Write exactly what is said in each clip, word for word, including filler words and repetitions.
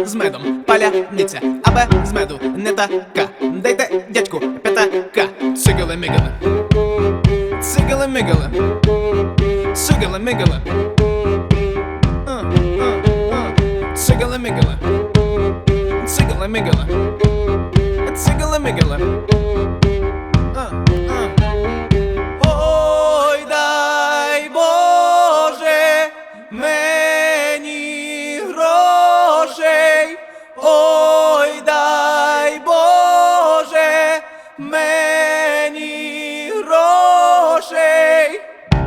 з медом, паляниця, а без меду не така. Дайте дядьку п'ятака. Цигали-мигали, цигали-мигали, цигали-мигали, цигали-мигали, цигали-мигали, цигали-мигали. Ой, дай Боже мені грошей, ой, дай Боже мені грошей.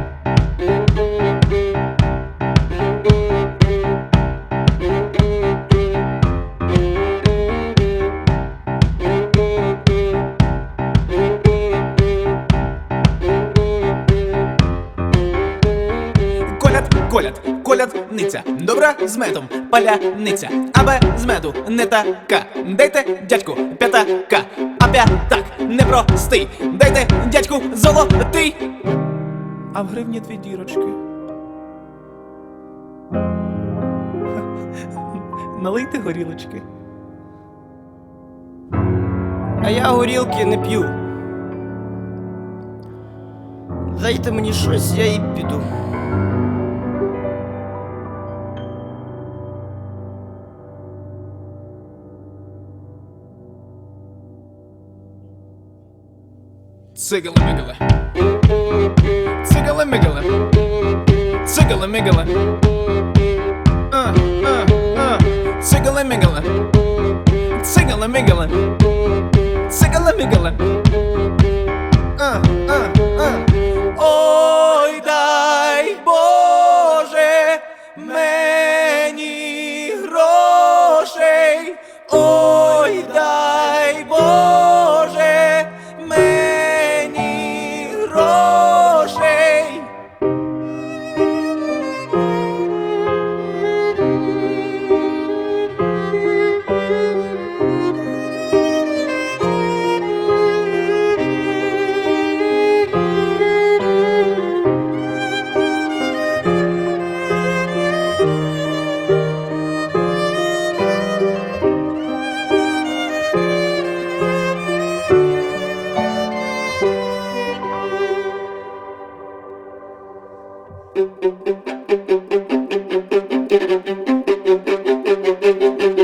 Коляд, колядниця, добра з медом, паляниця, а без меду не така. Дайте дядьку п'ятака, а п'ятак непростий. Дайте дядьку золотий. А в гривні дві дірочки. Налийте горілочки. А я горілки не п'ю. Дайте мені щось, я і піду. Цигали-мигали, цигали-мигали, цигали-мигали, а, а, а, цигали-мигали, цигали-мигали, цигали-мигали, а, а, а. Ой, дай Боже мені грошей, ой, дай Боже мені грошей. Thank you.